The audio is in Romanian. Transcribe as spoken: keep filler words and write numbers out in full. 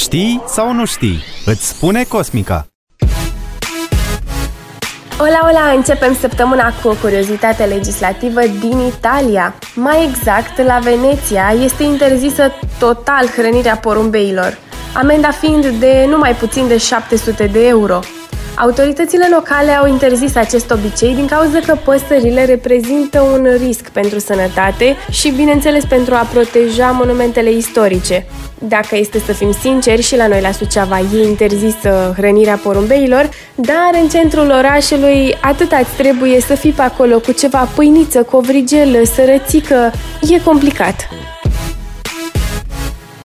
Știi sau nu știi? Îți spune Cosmica. Ola, ola! Începem săptămâna cu o curiozitate legislativă din Italia. Mai exact, la Veneția este interzisă total hrănirea porumbeilor, amenda fiind de numai puțin de șapte sute de euro. Autoritățile locale au interzis acest obicei din cauza că păsările reprezintă un risc pentru sănătate și, bineînțeles, pentru a proteja monumentele istorice. Dacă este să fim sinceri, și la noi la Suceava e interzisă hrănirea porumbeilor, dar în centrul orașului atâta-ți trebuie să fii pe acolo cu ceva pâiniță, covrigel, sărățică, e complicat.